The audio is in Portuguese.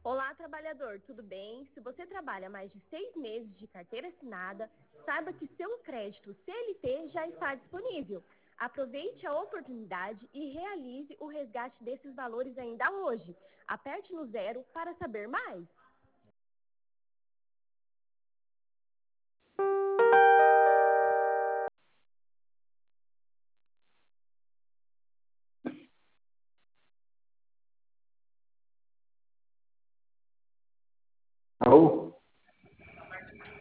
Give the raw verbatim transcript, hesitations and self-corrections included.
Olá, trabalhador, tudo bem? Se você trabalha mais de seis meses de carteira assinada, saiba que seu crédito C L T já está disponível. Aproveite a oportunidade e realize o resgate desses valores ainda hoje. Aperte no zero para saber mais.